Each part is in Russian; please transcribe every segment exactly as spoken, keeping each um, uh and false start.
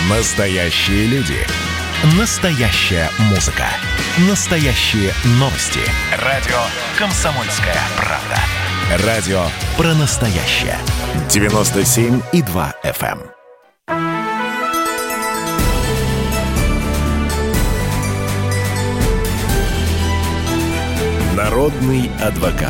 Настоящие люди. Настоящая музыка. Настоящие новости. Радио «Комсомольская правда». Радио про настоящее. девяносто семь и два эф эм. Народный адвокат.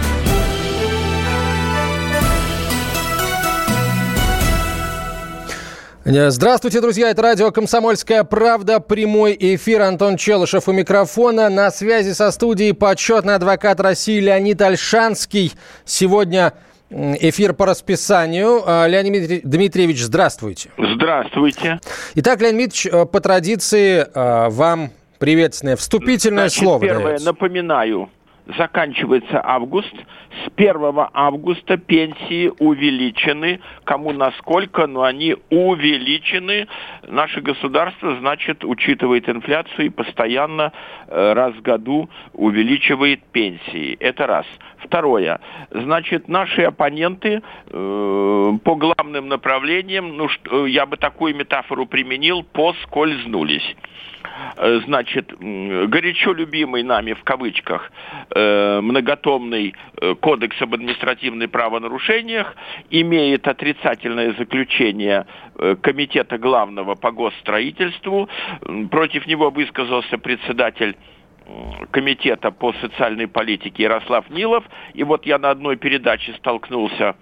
Здравствуйте, друзья, это радио «Комсомольская правда», прямой эфир, Антон Челышев у микрофона. На связи со студией почетный адвокат России Леонид Ольшанский. Сегодня эфир по расписанию. Леонид Дмитриевич, здравствуйте. Здравствуйте. Итак, Леонид Дмитриевич, по традиции вам приветственное вступительное Значит, слово первое, дается. Напоминаю, заканчивается август. С первого августа пенсии увеличены. Кому насколько, но они увеличены. Наше государство, значит, учитывает инфляцию и постоянно э, раз в году увеличивает пенсии. Это раз. Второе. Значит, наши оппоненты э, по главным направлениям, ну, что, я бы такую метафору применил, поскользнулись. Значит, горячо любимый нами, в кавычках, э, многотомный э, кодекс об административных правонарушениях имеет отрицательное заключение э, Комитета главного по госстроительству. Против него высказался председатель Комитета по социальной политике Ярослав Нилов. И вот я на одной передаче столкнулся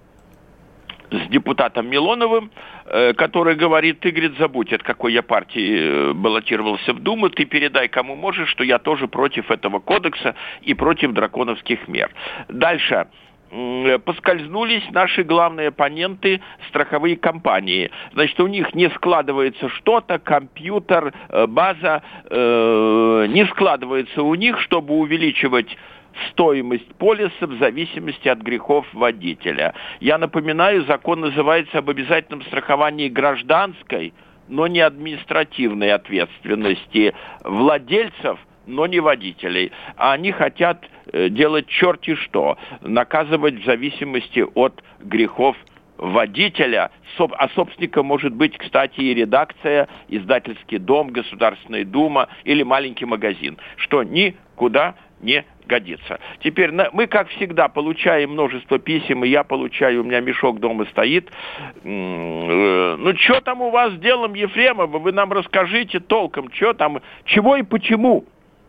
с депутатом Милоновым, который говорит: ты, говорит, забудь, от какой я партии баллотировался в Думу, ты передай кому можешь, что я тоже против этого кодекса и против драконовских мер. Дальше. Поскользнулись наши главные оппоненты, страховые компании. Значит, у них не складывается что-то, компьютер, база, э, не складывается у них, чтобы увеличивать стоимость полиса в зависимости от грехов водителя. Я напоминаю, закон называется об обязательном страховании гражданской, но не административной ответственности владельцев, но не водителей. А они хотят делать черти что, наказывать в зависимости от грехов водителя, а собственником может быть, кстати, и редакция, издательский дом, Государственная Дума или маленький магазин, что никуда не годится. Теперь мы, как всегда, получаем множество писем, и я получаю, у меня мешок дома стоит. Ну, что там у вас с делом Ефремова? Вы нам расскажите толком, что там, чего и почему.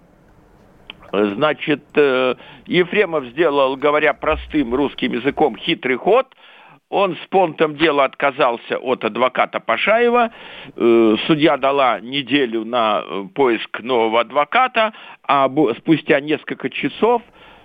Значит, Ефремов сделал, говоря простым русским языком, хитрый ход. Он с понтом дела отказался от адвоката Пашаева. Судья дала неделю на поиск нового адвоката, а спустя несколько часов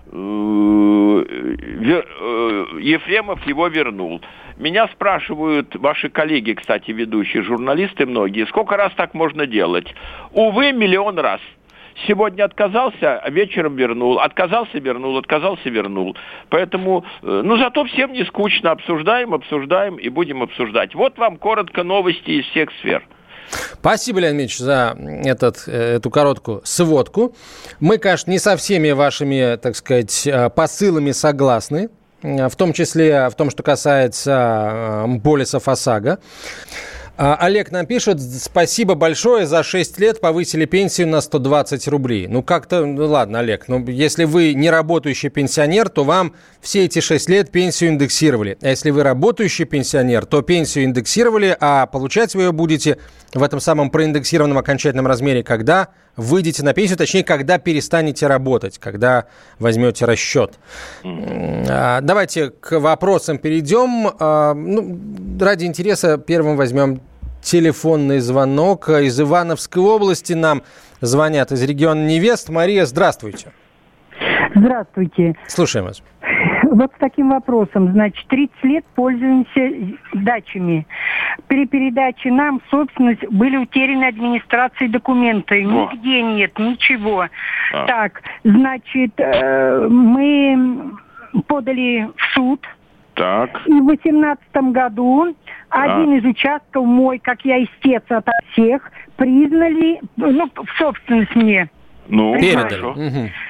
Ефремов его вернул. Меня спрашивают ваши коллеги, кстати, ведущие журналисты многие, сколько раз так можно делать? Увы, миллион раз. Сегодня отказался, а вечером вернул. Отказался, вернул, отказался, вернул. Поэтому, ну, зато всем не скучно. Обсуждаем, обсуждаем и будем обсуждать. Вот вам коротко новости из всех сфер. Спасибо, Леонид Ильич, за этот, эту короткую сводку. Мы, конечно, не со всеми вашими, так сказать, посылами согласны. В том числе в том, что касается полисов ОСАГО. Олег нам пишет: спасибо большое, за шесть лет повысили пенсию на сто двадцать рублей. Ну, как-то, ну ладно, Олег, ну, если вы не работающий пенсионер, то вам все эти шесть лет пенсию индексировали. А если вы работающий пенсионер, то пенсию индексировали, а получать вы ее будете в этом самом проиндексированном окончательном размере, когда выйдете на пенсию, точнее, когда перестанете работать, когда возьмете расчет. Mm-hmm. Давайте к вопросам перейдем. Ну, ради интереса первым возьмем телефонный звонок. Из Ивановской области нам звонят, из региона Невест. Мария, здравствуйте. Здравствуйте. Слушаем вас. Вот с таким вопросом. Значит, тридцать лет пользуемся дачами. При передаче нам в собственность были утеряны администрацией документы. Нигде нет, ничего. А. Так, значит, мы подали в суд. Так. И в восемнадцатом году а. один из участков мой, как я истец ото всех, признали, ну, в собственность мне. Ну, передали. Угу.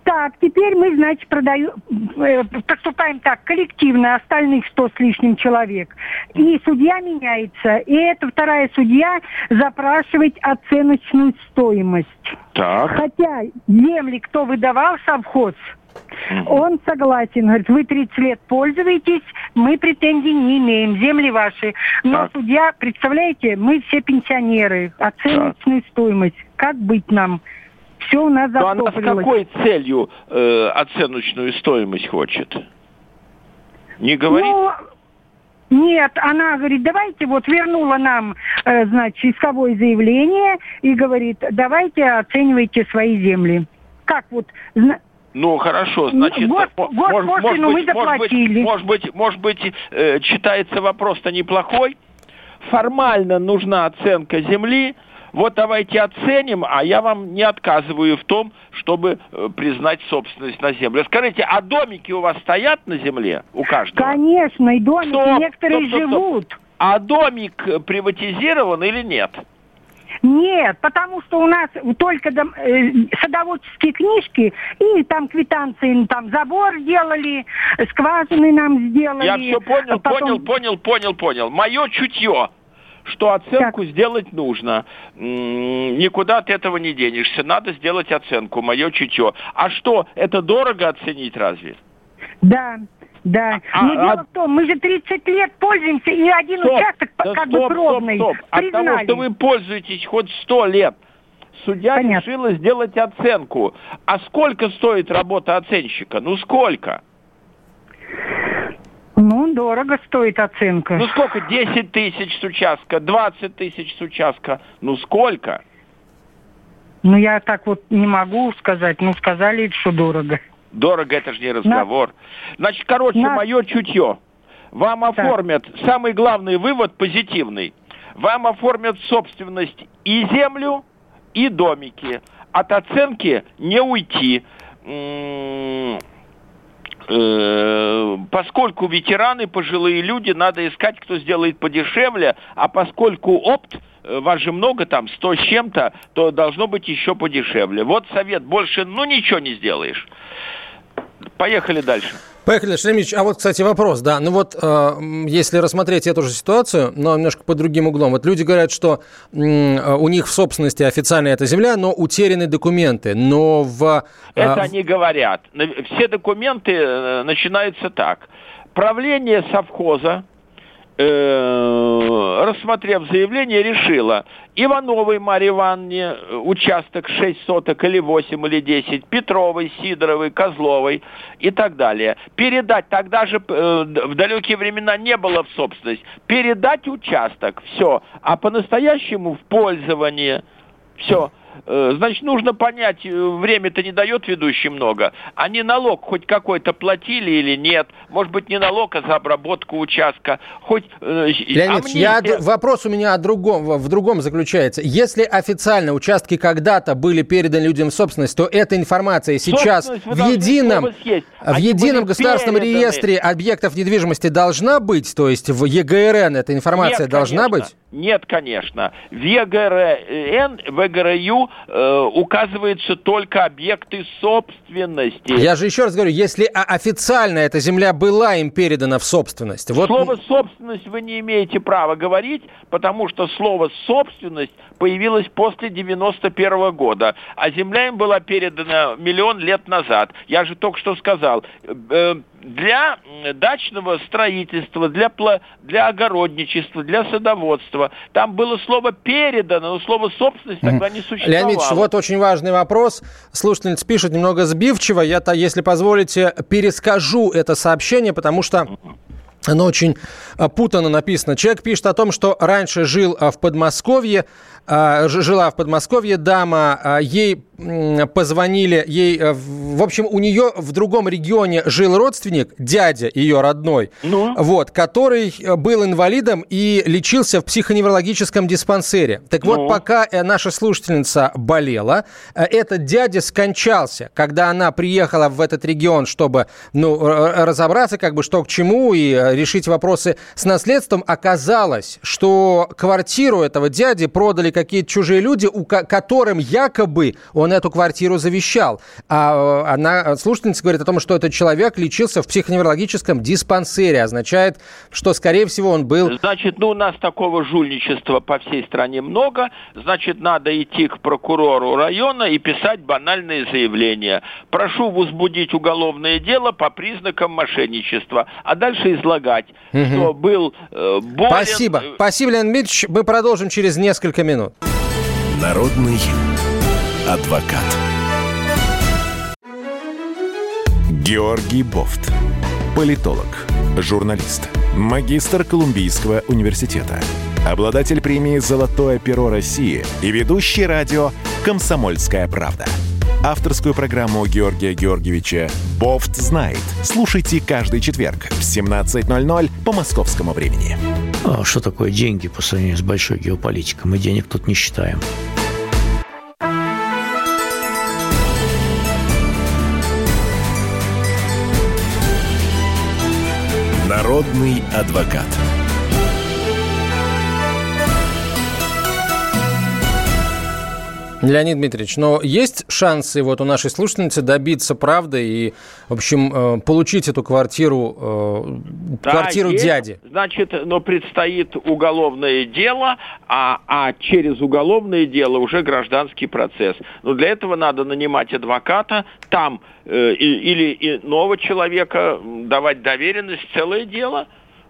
Так, теперь мы, значит, продаем, э, поступаем так, коллективно, остальных сто с лишним человек. И судья меняется. И эта вторая судья запрашивает оценочную стоимость. Так. Хотя земли, кто выдавал совхоз, он согласен. Говорит, вы тридцать лет пользуетесь, мы претензий не имеем, земли ваши. Но Так. судья, представляете, мы все пенсионеры, оценочную так. стоимость. Как быть нам? Все у нас затоплилось. Но она с какой целью э, оценочную стоимость хочет? Не говорит? Ну, нет, она говорит, давайте, вот вернула нам, э, значит, исковое заявление и говорит, давайте оценивайте свои земли. Как вот... Ну, хорошо, значит, год, может, год, может, может, быть, мы заплатили. может быть, может быть, может быть э, читается вопрос-то неплохой. Формально нужна оценка земли. Вот давайте оценим, а я вам не отказываю в том, чтобы э, признать собственность на землю. Скажите, а домики у вас стоят на земле у каждого? Конечно, и домики, стоп, некоторые стоп, стоп, живут. Стоп. А домик приватизирован или нет? Нет, потому что у нас только дом, э, садоводческие книжки, и там квитанции, там забор сделали, скважины нам сделали. Я все понял, потом... понял, понял, понял, понял. Мое чутье, что оценку так. сделать нужно. М-м, никуда от этого не денешься. Надо сделать оценку, мое чутье. А что, это дорого оценить разве? Да. Да, а, но а, дело а... в том, мы же тридцать лет пользуемся, и один стоп, участок да как стоп, бы пробный. Стоп, стоп. От того, что вы пользуетесь хоть сто лет, судья Понятно. решила сделать оценку. А сколько стоит работа оценщика? Ну, сколько? Ну, дорого стоит оценка. Ну, сколько? десять тысяч с участка, двадцать тысяч с участка. Ну, сколько? Ну, я так вот не могу сказать. Ну, сказали, что дорого. Дорого, это же не разговор. На... Значит, короче, На... мое чутье. Вам так. оформят, самый главный вывод позитивный, вам оформят собственность и землю, и домики. От оценки не уйти. М-м- э- поскольку ветераны, пожилые люди, надо искать, кто сделает подешевле, а поскольку опт, вас же много там, сто с чем-то, то должно быть еще подешевле. Вот совет, больше, ну, ничего не сделаешь. Поехали дальше. Поехали, Шамиль Ильич. А вот, кстати, вопрос, да. Ну вот, э, если рассмотреть эту же ситуацию, но немножко под другим углом. Вот люди говорят, что э, у них в собственности официально эта земля, но утеряны документы. Но в... Э, Это они говорят. Все документы э, начинаются так. Правление совхоза, э, рассмотрев заявление, решила: Ивановой Марье Ивановне участок шесть соток или восемь или десять, Петровой, Сидоровой, Козловой и так далее. Передать, тогда же э, в далекие времена не было в собственность, передать участок, все. А по-настоящему в пользование, все. Значит, нужно понять, время-то не дает ведущий много. Они налог хоть какой-то платили или нет? Может быть, не налог, а за обработку участка. Хоть, Леонид, а мне... я... вопрос у меня о другом, в другом заключается. Если официально участки когда-то были переданы людям в собственность, то эта информация сейчас в едином, в едином государственном переданы. реестре объектов недвижимости должна быть? То есть в е гэ эр эн эта информация нет, должна конечно. быть? Нет, конечно. В е гэ эр эн, в е гэ эр ю э, указываются только объекты собственности. Я же еще раз говорю, если официально эта земля была им передана в собственность. Вот... Слово «собственность» вы не имеете права говорить, потому что слово «собственность» появилось после девяносто первого года, а земля им была передана миллион лет назад. Я же только что сказал, э, для дачного строительства, для, для огородничества, для садоводства. Там было слово «передано», но слово «собственность» тогда не существовало. Леонид Ильич, вот очень важный вопрос. Слушательница пишет немного сбивчиво. Я-то, если позволите, перескажу это сообщение, потому что оно очень путанно написано. Человек пишет о том, что раньше жил в Подмосковье, жила в Подмосковье дама, ей позвонили, ей, в общем, у нее в другом регионе жил родственник, дядя ее родной, ну? вот, который был инвалидом и лечился в психоневрологическом диспансере. Так ну? вот, пока наша слушательница болела, этот дядя скончался. Когда она приехала в этот регион, чтобы, ну, разобраться, как бы, что к чему, и решить вопросы с наследством, оказалось, что квартиру этого дяди продали какие-то чужие люди, у ко- которым якобы он он эту квартиру завещал. А она, слушательница говорит о том, что этот человек лечился в психоневрологическом диспансере. Означает, что, скорее всего, он был... Значит, ну, у нас такого жульничества по всей стране много. Значит, надо идти к прокурору района и писать банальные заявления. Прошу возбудить уголовное дело по признакам мошенничества. А дальше излагать, угу. что был э, болен... Спасибо. Спасибо, Леонид Дмитриевич. Мы продолжим через несколько минут. Народный адвокат. Георгий Бофт. Политолог, журналист, магистр Колумбийского университета, обладатель премии «Золотое перо России» и ведущий радио «Комсомольская правда». Авторскую программу Георгия Георгиевича «Бофт знает». Слушайте каждый четверг в семнадцать ноль ноль по московскому времени. А что такое деньги по сравнению с большой геополитикой? Мы денег тут не считаем. Народный адвокат. Леонид Дмитриевич, но есть шансы вот у нашей слушательницы добиться правды и, в общем, получить эту квартиру, да, квартиру есть. дяди? Значит, но предстоит уголовное дело, а, а через уголовное дело уже гражданский процесс. Но для этого надо нанимать адвоката, там э, или иного человека, давать доверенность, целое дело.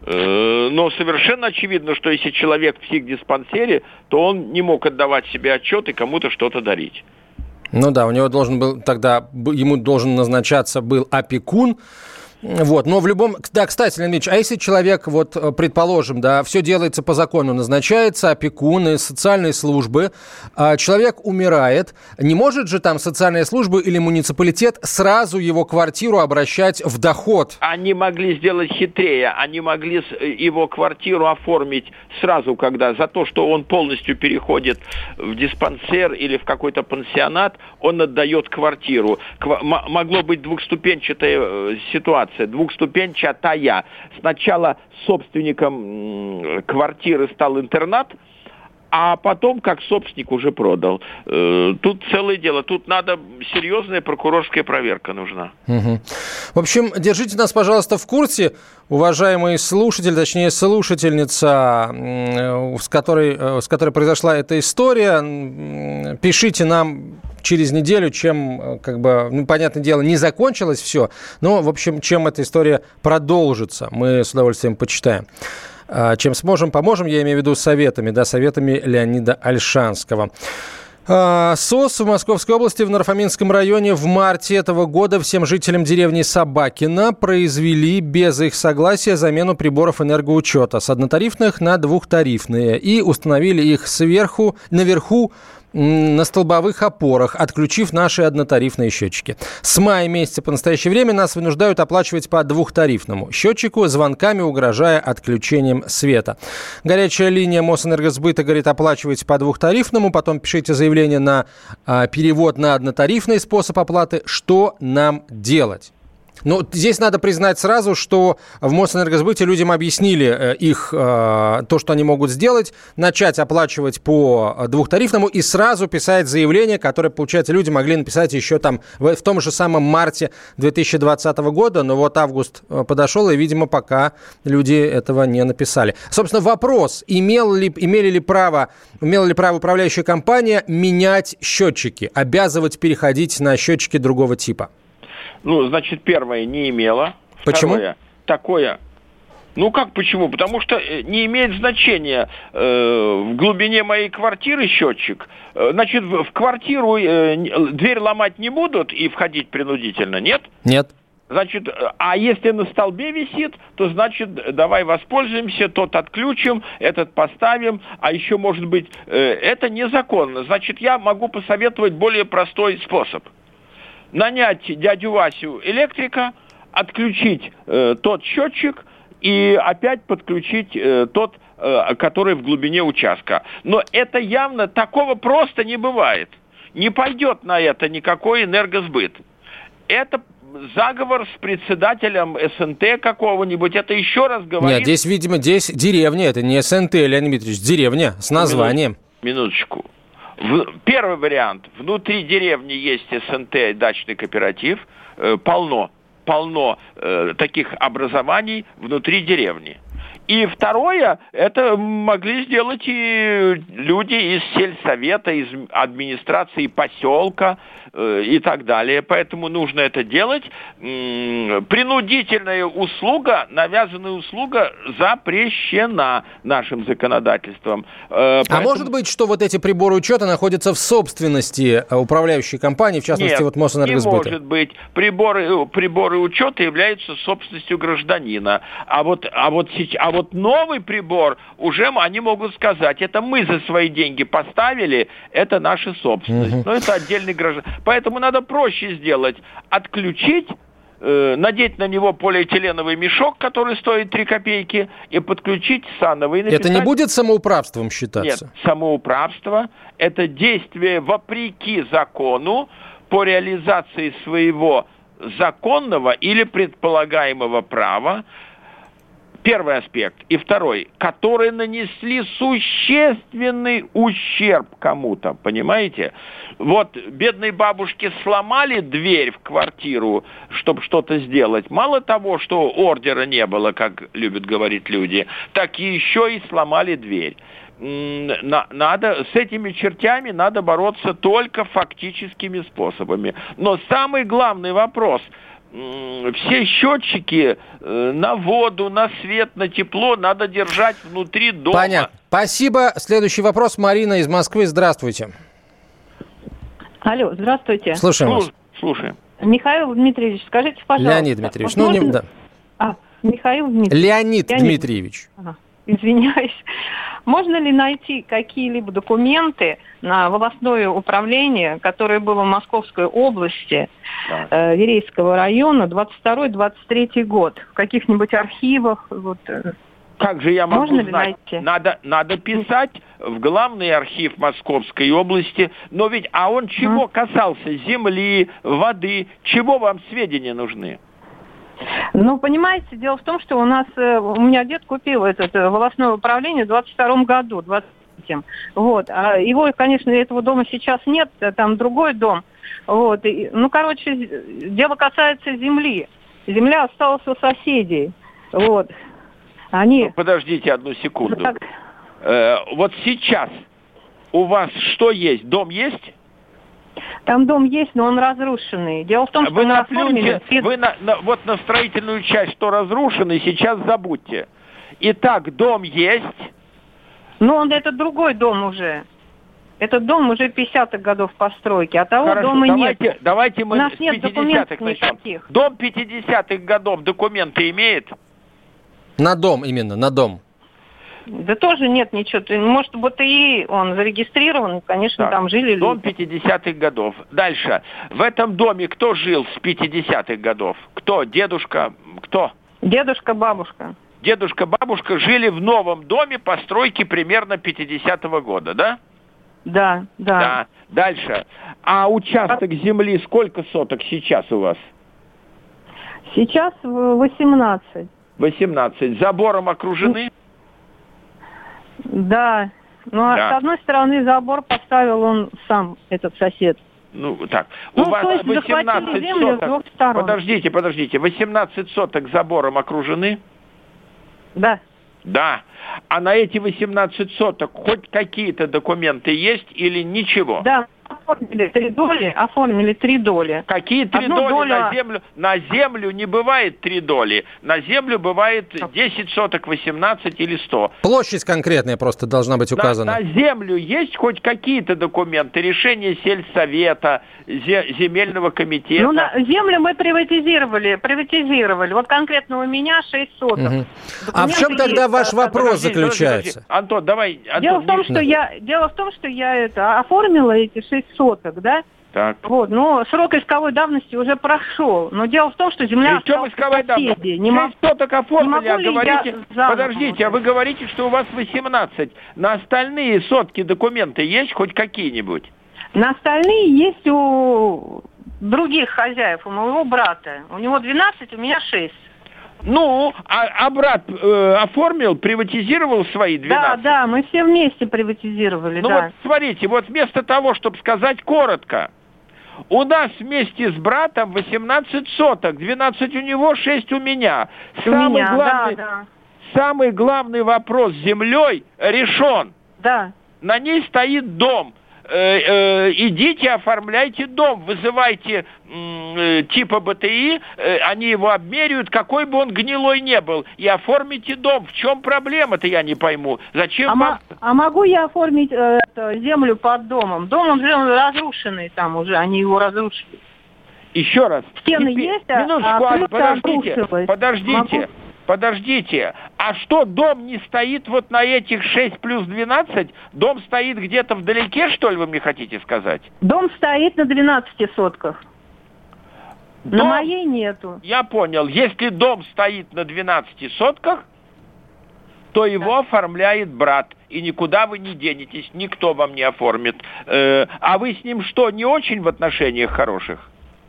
Но совершенно очевидно, что если человек в психдиспансере, то он не мог отдавать себе отчет и кому-то что-то дарить. Ну да, у него должен был тогда, ему должен назначаться был опекун. Вот, но в любом... Да, кстати, Леонид Ильич, а если человек, вот, предположим, да, все делается по закону, назначается опекун из социальной службы, а человек умирает, не может же там социальная служба или муниципалитет сразу его квартиру обращать в доход? Они могли сделать хитрее, они могли его квартиру оформить сразу, когда за то, что он полностью переходит в диспансер или в какой-то пансионат, он отдает квартиру. Ква- могло быть двухступенчатая ситуация. Двухступенчатая. Сначала собственником квартиры стал интернат, а потом, как собственник, уже продал. Тут целое дело. Тут надо серьезная прокурорская проверка нужна. Угу. В общем, держите нас, пожалуйста, в курсе, уважаемые слушатели, точнее, слушательница, с которой, с которой произошла эта история. Пишите нам через неделю, чем, как бы, ну, понятное дело, не закончилось все, но, в общем, чем эта история продолжится. Мы с удовольствием почитаем. Чем сможем, поможем, я имею в виду советами, да, советами Леонида Ольшанского. СОС в Московской области в Нарфаминском районе в марте этого года всем жителям деревни Собакино произвели без их согласия замену приборов энергоучета с однотарифных на двухтарифные и установили их сверху, наверху, на столбовых опорах, отключив наши однотарифные счетчики. С мая месяца по настоящее время нас вынуждают оплачивать по двухтарифному счетчику, звонками угрожая отключением света. Горячая линия Мосэнергосбыта говорит, оплачивайте по двухтарифному, потом пишите заявление на а, перевод на однотарифный способ оплаты. Что нам делать? Ну, здесь надо признать сразу, что в Мосэнергосбыте людям объяснили их, то, что они могут сделать, начать оплачивать по двухтарифному и сразу писать заявление, которое, получается, люди могли написать еще там в, в том же самом марте две тысячи двадцатого года, но вот август подошел, и, видимо, пока люди этого не написали. Собственно, вопрос, имел ли, имели ли право, имела ли право управляющая компания менять счетчики, обязывать переходить на счетчики другого типа? Ну, значит, первое, не имело. Почему? Второе, такое... Ну, как почему? Потому что не имеет значения э, в глубине моей квартиры счетчик. Значит, в, в квартиру э, дверь ломать не будут и входить принудительно, нет? Нет. Значит, а если на столбе висит, то, значит, давай воспользуемся, тот отключим, этот поставим, а еще, может быть, э, это незаконно. Значит, я могу посоветовать более простой способ. Нанять дядю Васю электрика, отключить э, тот счетчик и опять подключить э, тот, э, который в глубине участка. Но это явно, такого просто не бывает. Не пойдет на это никакой энергосбыт. Это заговор с председателем эс эн тэ какого-нибудь, это еще раз говорит... Нет, здесь, видимо, здесь деревня, это не эс эн тэ, Леонид Дмитриевич, деревня с названием. Минуточку. Первый вариант. Внутри деревни есть эс эн тэ, дачный кооператив. Полно, полно таких образований внутри деревни. И второе, это могли сделать и люди из сельсовета, из администрации поселка э, и так далее. Поэтому нужно это делать. М-м, принудительная услуга, навязанная услуга запрещена нашим законодательством. Э, поэтому... А может быть, что вот эти приборы учета находятся в собственности управляющей компании, в частности, Нет, вот Мосэнергосбыта? Не может быть. Приборы, приборы учета являются собственностью гражданина. А вот, а вот сейчас... А вот новый прибор, уже они могут сказать, это мы за свои деньги поставили, это наша собственность. Uh-huh. Но это отдельный гражданин. Поэтому надо проще сделать. Отключить, э, надеть на него полиэтиленовый мешок, который стоит три копейки, и подключить саново. И написать... Это не будет самоуправством считаться? Нет, самоуправство – это действие вопреки закону по реализации своего законного или предполагаемого права. Первый аспект. И второй, которые нанесли существенный ущерб кому-то, понимаете? Вот бедной бабушке сломали дверь в квартиру, чтобы что-то сделать. Мало того, что ордера не было, как любят говорить люди, так и еще и сломали дверь. Надо, с этими чертями надо бороться только фактическими способами. Но самый главный вопрос – все счетчики на воду, на свет, на тепло надо держать внутри дома. Понятно. Спасибо. Следующий вопрос. Марина из Москвы. Здравствуйте. Алло, здравствуйте. Слушаем вас. Слушаем. Михаил Дмитриевич, скажите, пожалуйста. Леонид Дмитриевич. Ну, не, да. А, Михаил Дмитриевич. Леонид, Леонид. Дмитриевич. Ага. Извиняюсь. Можно ли найти какие-либо документы на волостное управление, которое было в Московской области, да. э, Верейского района, двадцать второй - двадцать третий год? В каких-нибудь архивах? Вот, э, как же я могу можно знать? Ли найти? Надо, надо писать в главный архив Московской области. Но ведь, а он чего а? касался? Земли, воды. Чего вам сведения нужны? Ну, понимаете, дело в том, что у нас, у меня дед купил это волостное управление в двадцать втором году, двадцать третьем. Вот. А его, конечно, этого дома сейчас нет, там другой дом. Вот. И, ну, короче, дело касается земли. Земля осталась у соседей. Вот. Они... Ну, подождите одну секунду. Так... Э, вот сейчас у вас что есть? Дом есть? Там дом есть, но он разрушенный. Дело в том, что вы мы оформили... Вы на, на, вот на строительную часть, что разрушенный, сейчас забудьте. Итак, дом есть. Ну, он это другой дом уже. Этот дом уже пятидесятых годов постройки, а того Хорошо, дома давайте, нет. Давайте мы У нас с нет пятидесятых начнем. Никаких. Дом пятидесятых годов документы имеет? На дом именно, на дом. Да тоже нет ничего. Может, в БТИ он зарегистрирован, конечно, так, там жили люди. Дом пятидесятых годов. Дальше. В этом доме кто жил с пятидесятых годов? Кто? Дедушка? Кто? Дедушка, бабушка. Дедушка, бабушка жили в новом доме постройки примерно пятидесятого года, да? Да, да. Да. Дальше. А участок земли сколько соток сейчас у вас? Сейчас восемнадцать. восемнадцать. Забором окружены? Да. Ну, да. С одной стороны, забор поставил он сам, этот сосед. Ну, так. Ну, у вас то есть восемнадцать землю соток. с двух сторон. Подождите, подождите. восемнадцать соток забором окружены? Да. Да. А на эти восемнадцать соток хоть какие-то документы есть или ничего? Да. Оформили три доли, оформили три доли. Какие три Одну доли долю... на землю? На землю не бывает три доли. На землю бывает десять соток, восемнадцать или сто. Площадь конкретная просто должна быть указана. На, на землю есть хоть какие-то документы? Решение сельсовета, зе, земельного комитета? Ну, на землю мы приватизировали, приватизировали. Вот конкретно у меня шесть соток. Угу. А в чем тогда есть, ваш вопрос подожди, заключается? Подожди. Антон, давай. Антон, дело, в том, не... что я, дело в том, что я это оформила эти шесть соток, да? Так. Вот, но срок исковой давности уже прошел. Но дело в том, что земля осталась в соседей. Не шесть соток оформили, а говорите... Заново, подождите, а вы говорите, что у вас восемнадцать. На остальные сотки документы есть хоть какие-нибудь? На остальные есть у других хозяев, у моего брата. У него двенадцать, у меня шесть. Ну, а, а брат э, оформил, приватизировал свои двенадцать? Да, да, мы все вместе приватизировали, ну да. вот смотрите, вот вместо того, чтобы сказать коротко, у нас вместе с братом восемнадцать соток, двенадцать у него, шесть у меня. У самый, меня, главный, да, да. самый главный вопрос с землей решен. Да. На ней стоит дом. Э, э, идите, оформляйте дом, вызывайте э, типа БТИ, э, они его обмеряют, какой бы он гнилой не был, и оформите дом. В чем проблема-то, я не пойму. Зачем а, вам... м- а могу я оформить э, это, землю под домом? Дом уже разрушенный там уже, они его разрушили. Еще раз. Стены Теперь, есть, а, минуточку, а Аня, подождите, обрушилось. подождите. Могу? Подождите, а что, дом не стоит вот на этих шесть плюс двенадцать? Дом стоит где-то вдалеке, что ли, вы мне хотите сказать? Дом стоит на двенадцати сотках. Дом... На моей нету. Я понял. Если дом стоит на двенадцати сотках, то его да. оформляет брат. И никуда вы не денетесь, никто вам не оформит. Э, а вы с ним что, не очень в отношениях хороших?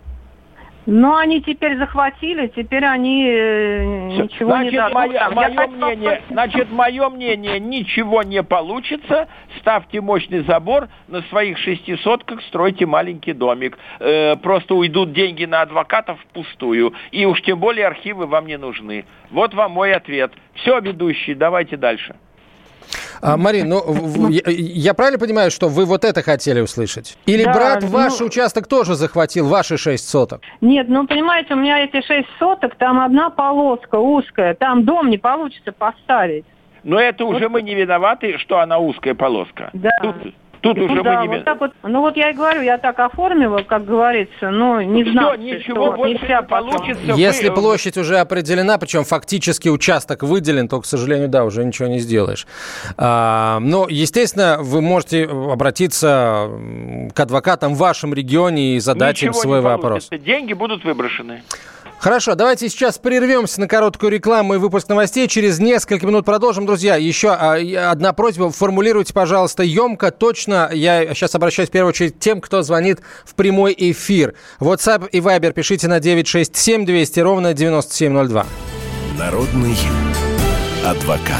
Но они теперь захватили, теперь они э, ничего значит, не дадут. Мое, мое Я мнение, значит, мое мнение, ничего не получится. Ставьте мощный забор, на своих шести сотках стройте маленький домик. Э, просто уйдут деньги на адвокатов впустую. И уж тем более архивы вам не нужны. Вот вам мой ответ. Все, ведущий, давайте дальше. А, Марин, ну, я, я правильно понимаю, что вы вот это хотели услышать? Или да, брат ну, ваш участок тоже захватил, ваши шесть соток? Нет, ну, понимаете, у меня эти шесть соток, там одна полоска узкая, там дом не получится поставить. Но это уже вот. Мы не виноваты, что она узкая полоска. Да. Тут, тут уже да, мы не вот вот, ну вот я и говорю, я так оформила, как говорится, но не знаю, что ничего больше не получится. Если вы... площадь уже определена, причем фактически участок выделен, то, к сожалению, да, уже ничего не сделаешь. А, но, естественно, вы можете обратиться к адвокатам в вашем регионе и задать ничего им свой вопрос. Деньги будут выброшены. Хорошо, давайте сейчас прервемся на короткую рекламу и выпуск новостей. Через несколько минут продолжим. Друзья, еще одна просьба. Формулируйте, пожалуйста, емко, точно. Я сейчас обращаюсь в первую очередь к тем, кто звонит в прямой эфир. WhatsApp и Viber пишите на девять шесть семь двести ровно девяносто семь ноль два. Народный адвокат.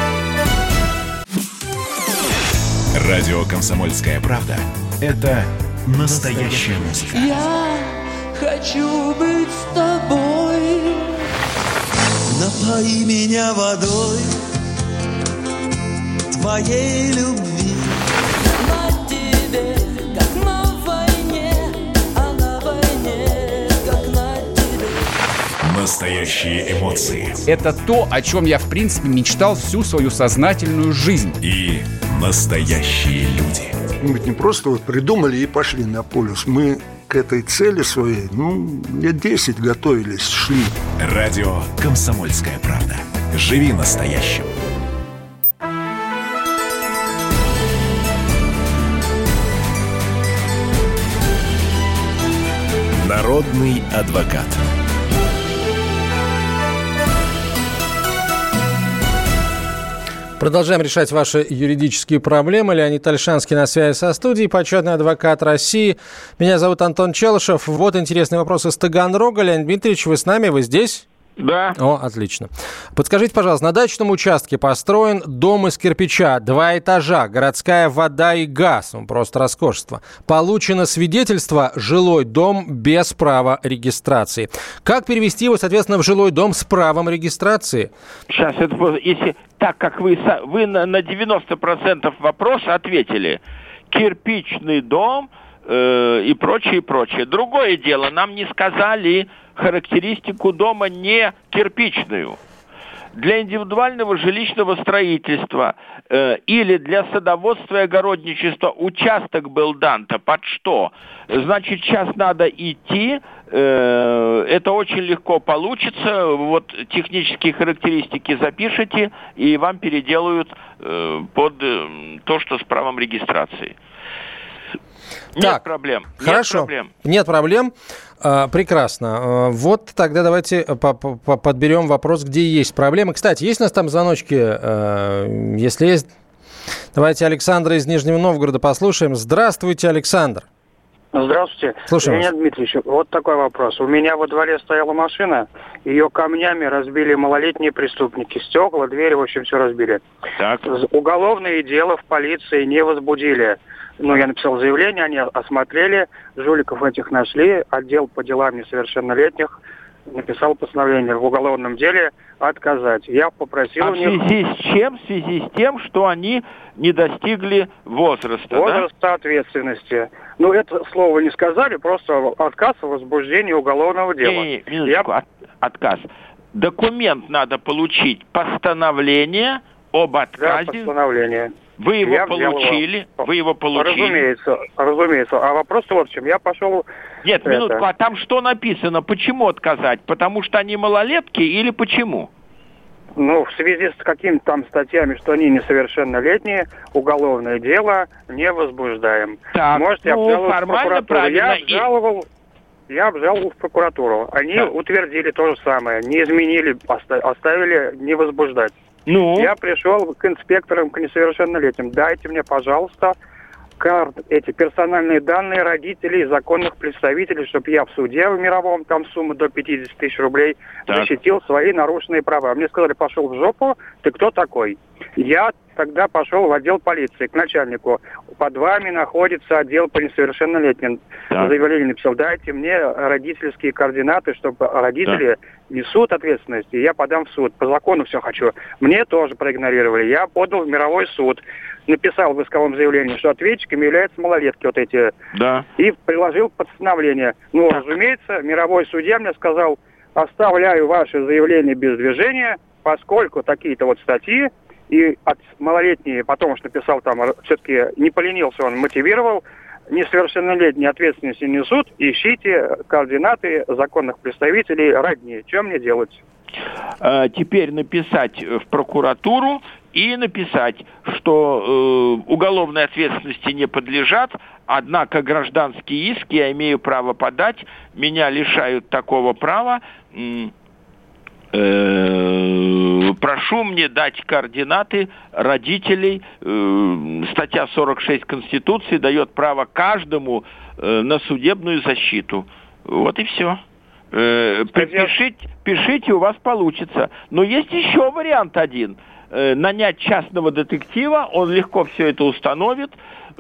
Радио «Комсомольская правда» — это настоящая музыка. Хочу быть с тобой. Напои меня водой твоей любви. На тебе, как на войне, а на войне, как на тебе. Настоящие эмоции. Это то, о чем я, в принципе, мечтал всю свою сознательную жизнь. И настоящие люди. Мы ведь не просто вот придумали и пошли на полюс. Мы к этой цели своей, ну, лет десять готовились, шли. Радио «Комсомольская правда». Живи настоящим. Народный адвокат. Продолжаем решать ваши юридические проблемы. Леонид Ольшанский на связи со студией, почетный адвокат России. Меня зовут Антон Челышев. Вот интересный вопрос из Таганрога. Леонид Дмитриевич, вы с нами? Вы здесь? Да. О, отлично. Подскажите, пожалуйста, на дачном участке построен дом из кирпича, два этажа, городская вода и газ. Ну, просто роскошество. Получено свидетельство «жилой дом без права регистрации». Как перевести его, соответственно, в жилой дом с правом регистрации? Сейчас, это, если так как вы, вы на девяносто процентов вопроса ответили. Кирпичный дом э, и прочее, и прочее. Другое дело, нам не сказали характеристику дома не кирпичную. Для индивидуального жилищного строительства э, или для садоводства и огородничества участок был дан-то под что? Значит, сейчас надо идти, э, это очень легко получится, вот технические характеристики запишите, и вам переделают э, под э, то, что с правом регистрации. Нет так, проблем. Хорошо. Нет проблем. Нет проблем. А, прекрасно. А, вот тогда давайте подберем вопрос, где есть проблемы. Кстати, есть у нас там звоночки? А, если есть, давайте Александра из Нижнего Новгорода послушаем. Здравствуйте, Александр. Здравствуйте. Слушаю Леонид Дмитриевич, вот такой вопрос. У меня во дворе стояла машина, ее камнями разбили малолетние преступники. Стекла, двери, в общем, все разбили. Так. Уголовное дело в полиции не возбудили. Ну, я написал заявление, они осмотрели, жуликов этих нашли, отдел по делам несовершеннолетних написал постановление в уголовном деле отказать. Я попросил а у них... в связи с чем? В связи с тем, что они не достигли возраста, Возраста да? ответственности. Ну, это слово не сказали, просто отказ в возбуждении уголовного дела. Не, не, минуточку, Я... от, отказ. Документ надо получить, постановление об отказе. Да, постановление. Вы его Я получили, его. вы его получили. Разумеется, разумеется. А вопрос вот в чем. Я пошел... Нет, это... минутку, а там что написано? Почему отказать? Потому что они малолетки или почему? Ну, в связи с какими-то там статьями, что они несовершеннолетние, уголовное дело не возбуждаем. Так, Можете ну, обжаловать в формально прокуратуру. Я правильно. обжаловал, я обжаловал в прокуратуру. Они Да. утвердили то же самое. Не изменили, оста- оставили не возбуждать. Ну? Я пришел к инспекторам, к несовершеннолетним. Дайте мне, пожалуйста, карт, эти персональные данные родителей, законных представителей, чтобы я в суде в мировом, там сумма до пятьдесят тысяч рублей, Так. защитил свои нарушенные права. Мне сказали, пошел в жопу, ты кто такой? Я тогда пошел в отдел полиции, к начальнику. Под вами находится отдел по несовершеннолетним. Так. Заявление написал, дайте мне родительские координаты, чтобы родители несут ответственность, и я подам в суд. По закону все хочу. Мне тоже проигнорировали. Я подал в мировой суд. Написал в исковом заявлении, что ответчиками являются малолетки вот эти. Да. И приложил постановление. Ну, Так. разумеется, мировой судья мне сказал, оставляю ваше заявление без движения, поскольку такие-то вот статьи, и от малолетние, потом уж написал там, все-таки не поленился, он мотивировал, несовершеннолетние ответственности несут, ищите координаты законных представителей родни. Что мне делать? А, теперь написать в прокуратуру и написать, что э, уголовной ответственности не подлежат, однако гражданский иск я имею право подать, меня лишают такого права, м- э- прошу мне дать координаты родителей. Э- статья сорок шесть Конституции дает право каждому э- на судебную защиту. Вот и все. Э, пишите, пишите, у вас получится. Но есть еще вариант один. Э, нанять частного детектива, он легко все это установит,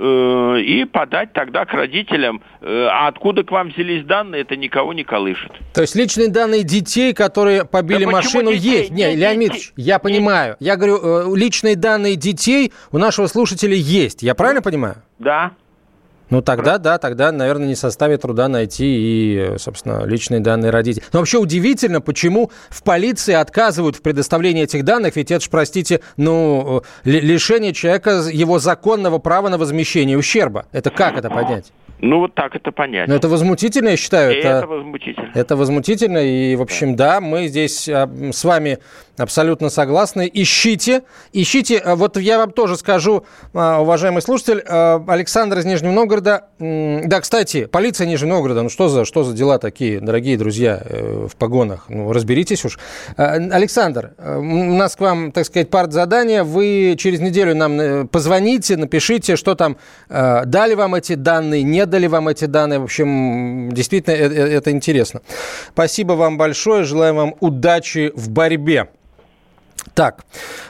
э, и подать тогда к родителям. Э, а откуда к вам взялись данные, это никого не колышет. То есть личные данные детей, которые побили Да машину, детей? есть. Не, Нет, Леонид детей. Ильич, я понимаю. Я говорю, э, личные данные детей у нашего слушателя есть. Я правильно понимаю? Да. Ну, тогда, да, тогда, наверное, не составит труда найти и, собственно, личные данные родителей. Но вообще удивительно, почему в полиции отказывают в предоставлении этих данных, ведь это же, простите, ну, лишение человека его законного права на возмещение ущерба. Это как это понять? Ну, вот так это понять. Ну, это возмутительно, я считаю. Это, это возмутительно. Это возмутительно, и, в общем, да, мы здесь а, с вами абсолютно согласны. Ищите, ищите. Вот я вам тоже скажу, а, уважаемый слушатель, а, Александр из Нижнего Новгорода. М, да, кстати, полиция Нижнего Новгорода, ну что за, что за дела такие, дорогие друзья, э, в погонах? Ну, разберитесь уж. А, Александр, у нас к вам, так сказать, партзадание. Вы через неделю нам позвоните, напишите, что там, э, дали вам эти данные, не дали вам эти данные. В общем, действительно, это, это интересно. Спасибо вам большое. Желаем вам удачи в борьбе. Так,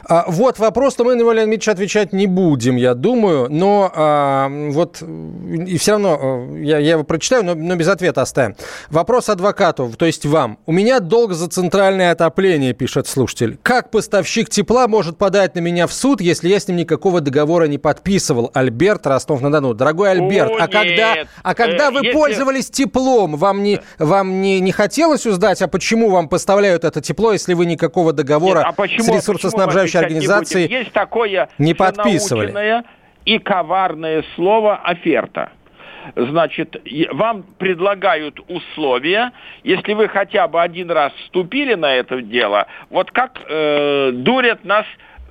вот вопрос, но мы на него, Леонид Ильич, отвечать не будем, я думаю, но а, вот и все равно я, я его прочитаю, но, но без ответа оставим. Вопрос адвокату, то есть вам. У меня долг за центральное отопление, пишет слушатель. Как поставщик тепла может подать на меня в суд, если я с ним никакого договора не подписывал? Альберт, Ростов-на-Дону. Дорогой Альберт, О, а когда, а когда э, вы если... пользовались теплом, вам, не, вам не, не хотелось узнать, а почему вам поставляют это тепло, если вы никакого договора... Нет, а почему? С ресурсоснабжающей организацией не, есть такое не подписывали. И коварное слово «оферта». Значит, вам предлагают условия, если вы хотя бы один раз вступили на это дело, вот как э, дурят нас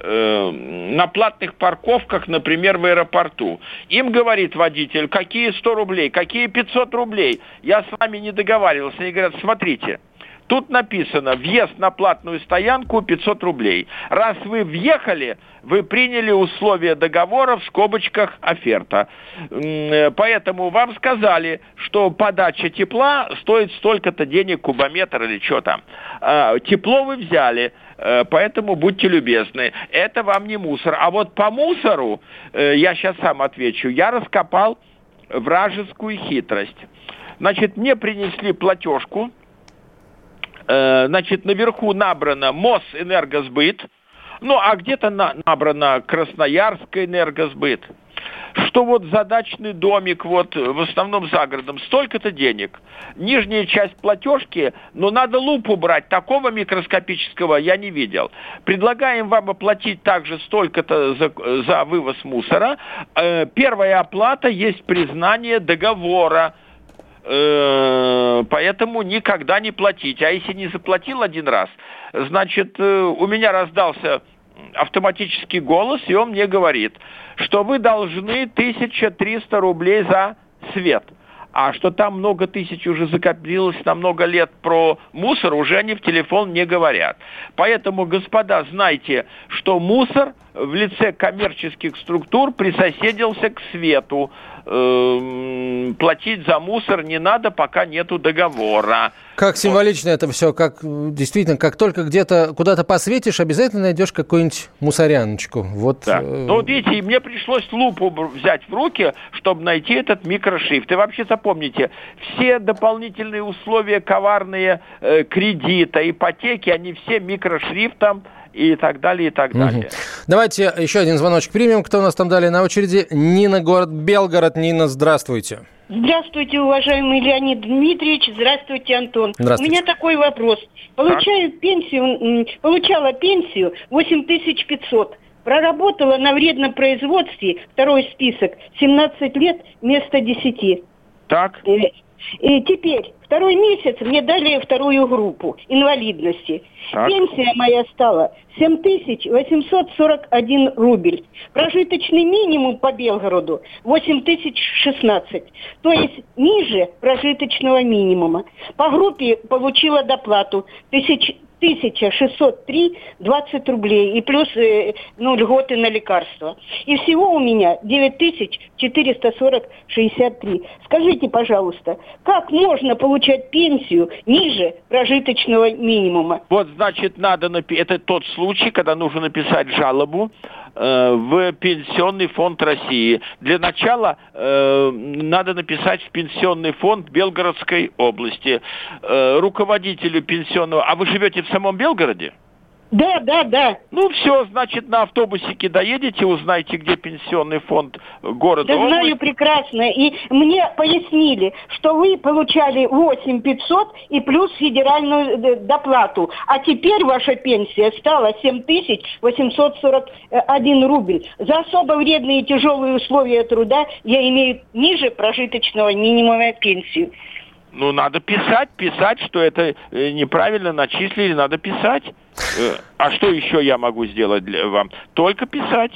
э, на платных парковках, например, в аэропорту. Им говорит водитель, какие сто рублей, какие пятьсот рублей, я с вами не договаривался. Они говорят, смотрите, Тут написано, въезд на платную стоянку пятьсот рублей. Раз вы въехали, вы приняли условия договора, в скобочках оферта. Поэтому вам сказали, что подача тепла стоит столько-то денег кубометр или что там. Тепло вы взяли, поэтому будьте любезны. Это вам не мусор. А вот по мусору, я сейчас сам отвечу, я раскопал вражескую хитрость. Значит, мне принесли платежку. Значит, наверху набрано Мосэнергосбыт, ну, а где-то на, набрано Красноярская энергосбыт. Что вот задачный домик, вот, в основном за городом, столько-то денег. Нижняя часть платежки, ну, надо лупу брать, такого микроскопического я не видел. Предлагаем вам оплатить также столько-то за, за вывоз мусора. Э, первая оплата есть признание договора. Поэтому никогда не платить. А если не заплатил один раз, значит, у меня раздался автоматический голос, и он мне говорит, что вы должны тысяча триста рублей за свет. А что там много тысяч уже закопилось на много лет про мусор, уже они в телефон не говорят. Поэтому, господа, знайте, что мусор в лице коммерческих структур присоседился к свету. Эм, платить за мусор не надо, пока нету договора. Как символично это все, как действительно, как только где-то куда-то посветишь, обязательно найдешь какую-нибудь мусоряночку. Вот. Да. Ну вот видите, и мне пришлось лупу взять в руки, чтобы найти этот микрошрифт. И вообще запомните, все дополнительные условия коварные, э, кредита, ипотеки, они все микрошрифтом и так далее, и так далее. Угу. Давайте еще один звоночек примем. Кто у нас там далее на очереди? Нина, город Белгород. Нина, здравствуйте. Здравствуйте, уважаемый Леонид Дмитриевич. Здравствуйте, Антон. Здравствуйте. У меня такой вопрос. Получаю так. пенсию, получала пенсию восемь тысяч пятьсот. Проработала на вредном производстве, второй список, семнадцать лет вместо десяти. Так. И теперь, второй месяц мне дали вторую группу инвалидности. Так. Пенсия моя стала семь тысяч восемьсот сорок один рубль. Прожиточный минимум по Белгороду восемь тысяч шестнадцать. То есть ниже прожиточного минимума. По группе получила доплату тысяч... тысяча шестьсот три двадцать рублей и плюс э, ну, льготы на лекарства. И всего у меня девять тысяч четыреста сорок шестьдесят три. Скажите, пожалуйста, как можно получать пенсию ниже прожиточного минимума? Вот, значит, надо напи- это тот случай, когда нужно написать жалобу э, в Пенсионный фонд России. Для начала э, надо написать в Пенсионный фонд Белгородской области. Э, руководителю пенсионного... А вы живете в самом Белгороде? Да, да, да. Ну, все, значит, на автобусике доедете, узнаете, где пенсионный фонд города. Да, знаю прекрасно. И мне пояснили, что вы получали восемь тысяч пятьсот и плюс федеральную доплату. А теперь ваша пенсия стала семь тысяч восемьсот сорок один рубль. За особо вредные и тяжелые условия труда я имею ниже прожиточного минимума пенсию. Ну, надо писать, писать, что это неправильно начислили, надо писать. А что еще я могу сделать для вам? Только писать.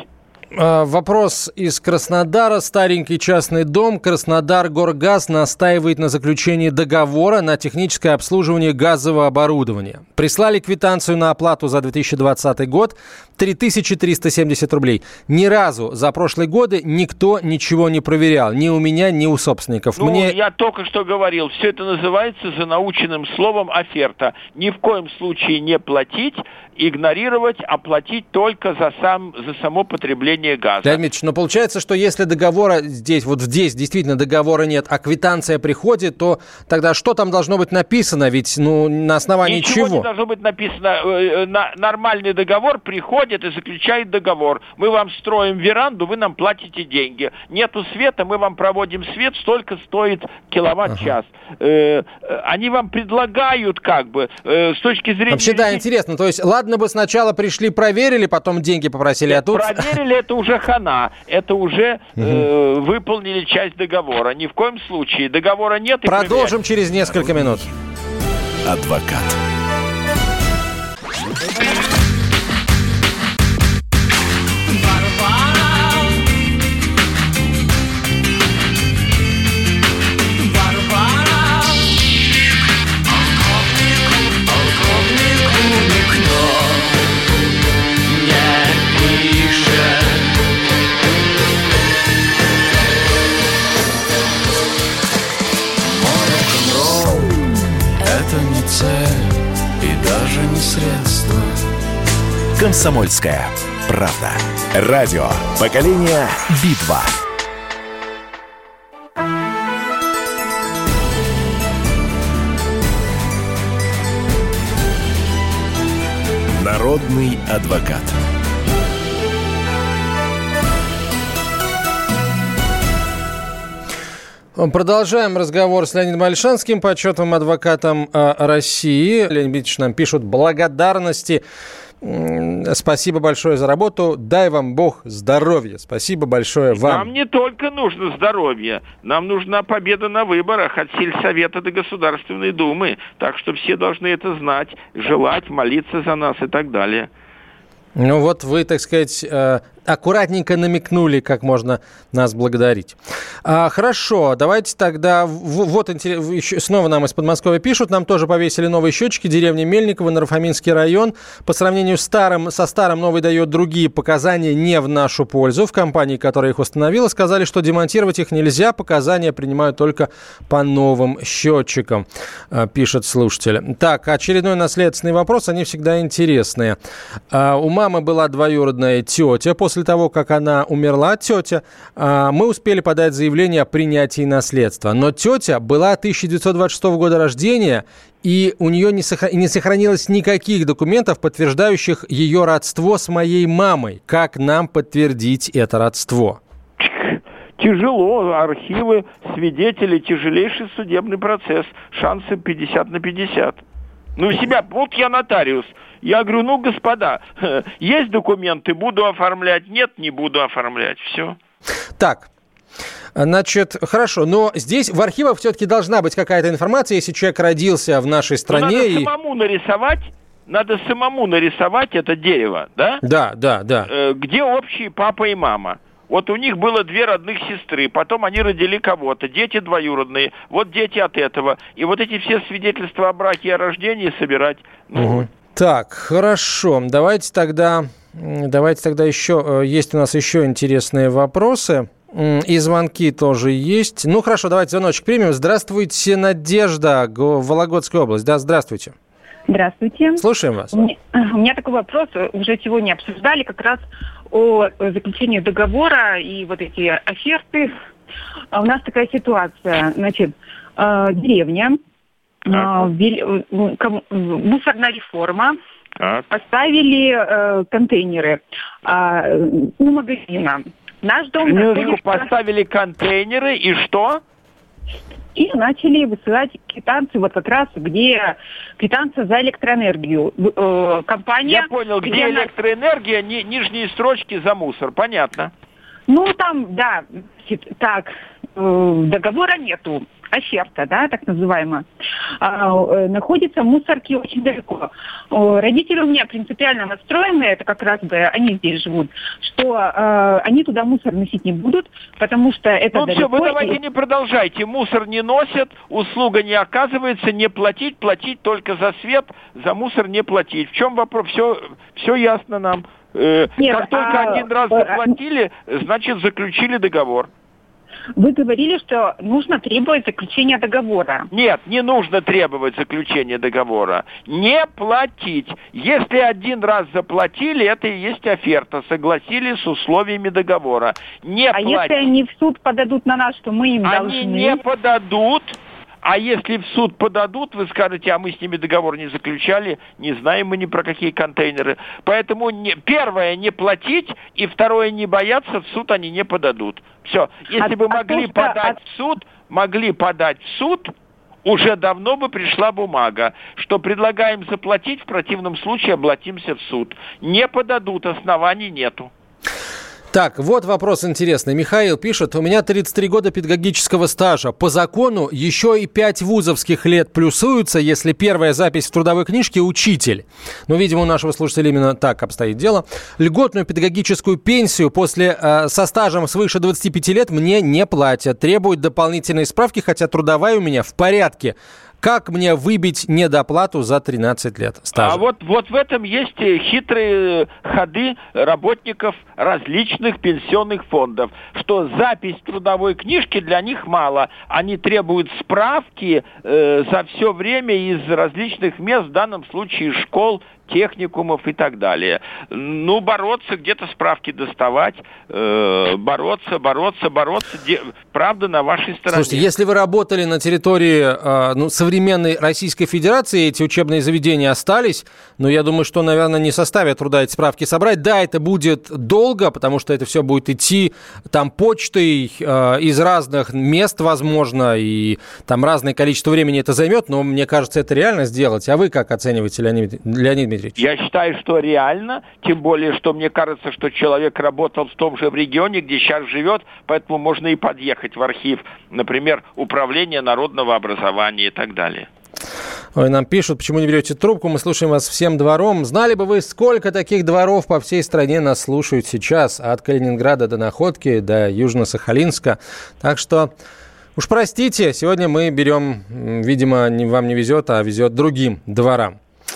Вопрос из Краснодара. Старенький частный дом. Краснодар Горгаз настаивает на заключении договора на техническое обслуживание газового оборудования. Прислали квитанцию на оплату за две тысячи двадцатый год три тысячи триста семьдесят рублей. Ни разу за прошлые годы никто ничего не проверял. Ни у меня, ни у собственников. Ну, Мне... я только что говорил. Все это называется занаученным словом оферта. Ни в коем случае не платить, игнорировать, а платить только за, сам, за само потребление газа. Леонид Ильич, но получается, что если договора здесь, вот здесь действительно договора нет, а квитанция приходит, то тогда что там должно быть написано? Ведь ну, на основании Ничего чего? не должно быть написано. Нормальный договор приходит и заключает договор. Мы вам строим веранду, вы нам платите деньги. Нету света, мы вам проводим свет, столько стоит киловатт-час. Ага. Они вам предлагают как бы с точки зрения... Вообще, да, интересно. То есть, ладно бы сначала пришли, проверили, потом деньги попросили, а тут... Проверили, это уже хана. Это уже угу. э, выполнили часть договора. Ни в коем случае. Договора нет. И продолжим через несколько минут. Адвокат. «Комсомольская правда». Радио поколения Би-два. Народный адвокат. Продолжаем разговор с Леонидом Ольшанским, почетным адвокатом России. Леонид Ильич нам пишут благодарности. Спасибо большое за работу. Дай вам Бог здоровья. Спасибо большое вам. Нам не только нужно здоровье. Нам нужна победа на выборах от сельсовета до Государственной Думы. Так что все должны это знать, желать, молиться за нас и так далее. Ну вот вы, так сказать, аккуратненько намекнули, как можно нас благодарить. А, хорошо, давайте тогда... Вот еще снова нам из Подмосковья пишут. Нам тоже повесили новые счетчики. Деревня Мельниково, Нарфаминский район. По сравнению с старым, со старым новый дает другие показания не в нашу пользу. В компании, которая их установила, сказали, что демонтировать их нельзя. Показания принимают только по новым счетчикам, пишет слушатель. Так, очередной наследственный вопрос. Они всегда интересные. У мамы была двоюродная тетя. После того, как она умерла, тетя, мы успели подать заявление о принятии наследства. Но тетя была тысяча девятьсот двадцать шестого года рождения, и у нее не сохранилось никаких документов, подтверждающих ее родство с моей мамой. Как нам подтвердить это родство? Тяжело. Архивы, свидетели, тяжелейший судебный процесс. Шансы пятьдесят на пятьдесят. Ну, себя, вот я нотариус. Я говорю, ну, господа, есть документы, буду оформлять, нет, не буду оформлять, все. Так, значит, хорошо, но здесь в архивах все-таки должна быть какая-то информация, если человек родился в нашей стране. Ну, надо и... самому нарисовать, надо самому нарисовать это дерево, да? Да, да, да. Где общие папа и мама. Вот у них было две родных сестры, потом они родили кого-то, дети двоюродные, вот дети от этого. И вот эти все свидетельства о браке и о рождении собирать. Ну, угу. Так, хорошо. Давайте тогда, давайте тогда еще, есть у нас еще интересные вопросы. И звонки тоже есть. Ну, хорошо, давайте звоночек примем. Здравствуйте, Надежда, Вологодская область. Да, здравствуйте. Здравствуйте. Слушаем вас. У меня, у меня такой вопрос. Уже сегодня обсуждали как раз о заключении договора и вот эти оферты. У нас такая ситуация. Значит, деревня, мусорная реформа, так. Поставили контейнеры у магазина. Наш дом... Находится... Поставили контейнеры и что? И начали высылать квитанции, вот как раз где квитанция за электроэнергию. Э, компания... Я понял, где, где электроэнергия, она... ни, нижние строчки за мусор, понятно. Ну, там, да, так, э, договора нету, оферта, да, так называемая. А, э, находится мусорки очень далеко. Э, родители у меня принципиально настроены, это как раз бы они здесь живут, что э, они туда мусор носить не будут, потому что это ну, далеко. Ну все, вы давайте и... не продолжайте. Мусор не носят, услуга не оказывается, не платить, платить только за свет, за мусор не платить. В чем вопрос? Все, все ясно нам. Э, Нет, как только а... один раз заплатили, значит заключили договор. Вы говорили, что нужно требовать заключения договора. Нет, не нужно требовать заключения договора. Не платить. Если один раз заплатили, это и есть оферта. Согласились с условиями договора. Не а платить. Если они в суд подадут на нас, что мы им они должны... Они не подадут. А если в суд подадут, вы скажете, а мы с ними договор не заключали, не знаем мы ни про какие контейнеры. Поэтому не, первое, не платить, и второе, не бояться, в суд они не подадут. Все. Если а, бы могли а то, подать что... в суд, могли подать в суд, уже давно бы пришла бумага, что предлагаем заплатить, в противном случае обратимся в суд. Не подадут, оснований нету. Так, вот вопрос интересный. Михаил пишет, у меня тридцать три года педагогического стажа. По закону еще и пять вузовских лет плюсуются, если первая запись в трудовой книжке – учитель. Ну, видимо, у нашего слушателя именно так обстоит дело. Льготную педагогическую пенсию после, э, со стажем свыше двадцати пяти лет мне не платят. Требуют дополнительные справки, хотя трудовая у меня в порядке. Как мне выбить недоплату за тринадцать лет стажа? А вот, вот в этом есть хитрые ходы работников различных пенсионных фондов, что запись в трудовой книжке для них мало. Они требуют справки э, за все время из различных мест, в данном случае школ, сантехникумов и так далее. Ну, бороться, где-то справки доставать, э, бороться, бороться, бороться. Де... Правда на вашей стороне. Слушайте, если вы работали на территории э, ну, современной Российской Федерации, эти учебные заведения остались, но я думаю, что, наверное, не составит труда эти справки собрать. Да, это будет долго, потому что это все будет идти там почтой э, из разных мест, возможно, и там разное количество времени это займет, но мне кажется, это реально сделать. А вы как оцениваете, Леонид, Леонид Дмитриевич? Я считаю, что реально, тем более, что мне кажется, что человек работал в том же регионе, где сейчас живет, поэтому можно и подъехать в архив, например, Управление народного образования и так далее. Ой, нам пишут, почему не берете трубку, мы слушаем вас всем двором. Знали бы вы, сколько таких дворов по всей стране нас слушают сейчас, от Калининграда до Находки, до Южно-Сахалинска. Так что уж простите, сегодня мы берем, видимо, не, вам не везет, а везет другим дворам.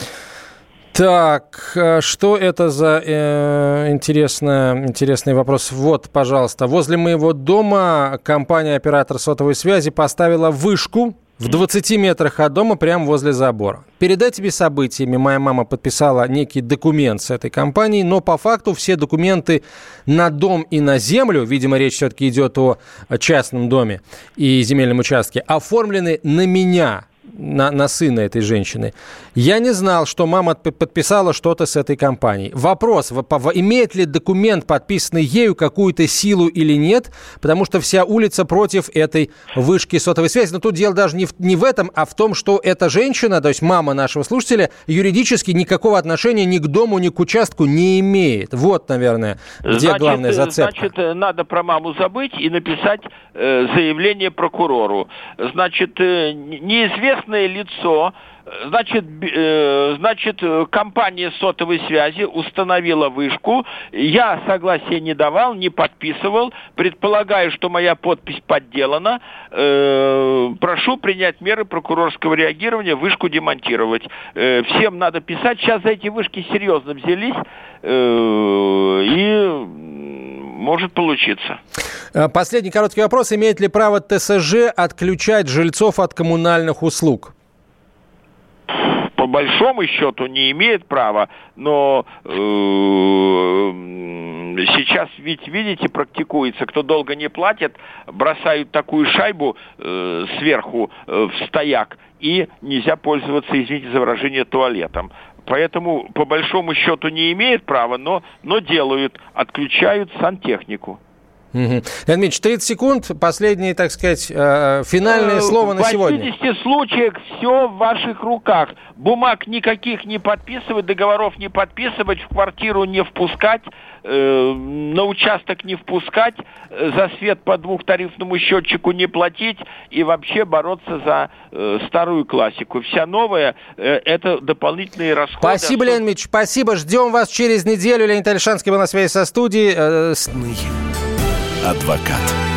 Так, что это за э, интересная, интересный вопрос? Вот, пожалуйста. Возле моего дома компания-оператор сотовой связи поставила вышку в двадцати метрах от дома, прямо возле забора. Перед этими событиями моя мама подписала некий документ с этой компанией, но по факту все документы на дом и на землю, видимо, речь все-таки идет о частном доме и земельном участке, оформлены на меня. На, на сына этой женщины. Я не знал, что мама подписала что-то с этой компанией. Вопрос, имеет ли документ, подписанный ею, какую-то силу или нет, потому что вся улица против этой вышки сотовой связи. Но тут дело даже не в, не в этом, а в том, что эта женщина, то есть мама нашего слушателя, юридически никакого отношения ни к дому, ни к участку не имеет. Вот, наверное, где значит, главная зацепка. Значит, надо про маму забыть и написать э, заявление прокурору. Значит, э, неизвестно лицо, значит, э, значит, компания сотовой связи установила вышку, я согласия не давал, не подписывал, предполагаю, что моя подпись подделана, э, прошу принять меры прокурорского реагирования, вышку демонтировать. Э, всем надо писать, сейчас за эти вышки серьезно взялись, э, и может получиться. Последний короткий вопрос. Имеет ли право ТСЖ отключать жильцов от коммунальных услуг? По большому счету не имеет права, но э, сейчас, ведь видите, практикуется, кто долго не платит, бросают такую шайбу э, сверху э, в стояк, и нельзя пользоваться, извините за выражение, туалетом. Поэтому, по большому счету, не имеет права, но, но делают, отключают сантехнику. Угу. Леонид Ильич, тридцать секунд, последнее, так сказать, э, финальное слово на сегодня. В восьмидесяти случаях все в ваших руках. Бумаг никаких не подписывать, договоров не подписывать, в квартиру не впускать, э, на участок не впускать, э, за свет по двухтарифному счетчику не платить и вообще бороться за э, старую классику. Вся новая э, – это дополнительные расходы. Спасибо, Леонид Ильич, спасибо. Ждем вас через неделю. Леонид Альшанский был на связи со студией. Э, с... Адвокат.